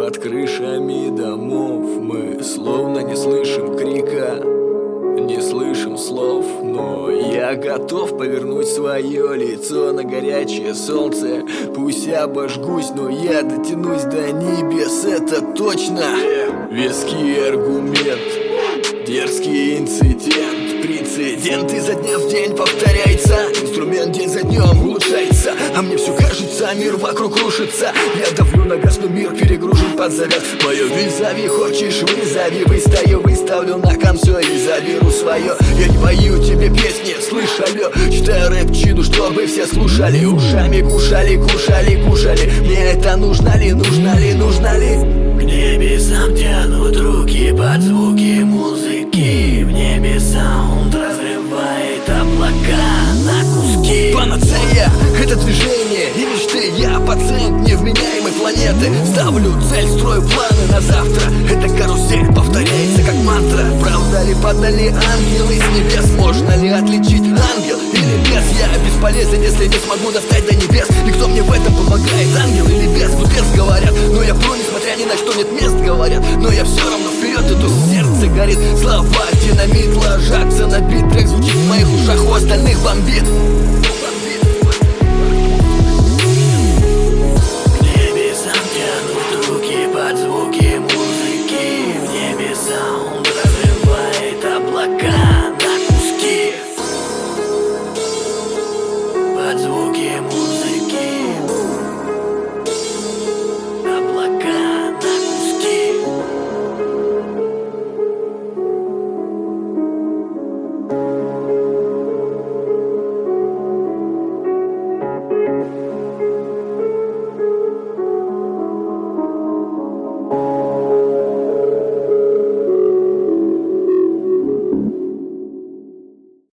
под крышами домов. Мы словно не слышим крика, не слышим слов, но я готов повернуть свое лицо на горячее солнце. Пусть обожгусь, но я дотянусь до небес, это точно. Веский аргумент, дерзкий инцидент, прецедент изо дня в день повторяется. Инструмент день за днем улучшается, а мне все кажется, мир вокруг рушится. Я давлю на газ, но мир перегружен под завяз. Мое визави, хочешь вызови, выставлю на кон все и заберу свое. Я не пою тебе песни, слышь, алло, читаю рэп-чину, чтобы все слушали. Ушами кушали, кушали. Мне это нужно ли, нужно ли, нужно ли? К небесам тянут руки под звуки музыки. В небе саунд разрывает облака на куски. Панацея — это движение и мечты. Я пациент невменяемой планеты. Ставлю цель, строю планы на завтра. Эта карусель повторяется как мантра. Правда ли, падали ангелы с небес? Можно ли отличить ангел или бес? Я бесполезен, если не смогу достать до небес. И кто мне в этом помогает, ангел или бес? Глупец, говорят, но я пру, несмотря ни на что, нет мест, говорят. Но я все равно вперед иду, сердце горит. Слова динамит ложатся на бит. Трек звучит в моих ушах, у остальных бомбит. К небесам тянут руки под звуки музыки. В небе саунд разрывает облака на куски. Под звуки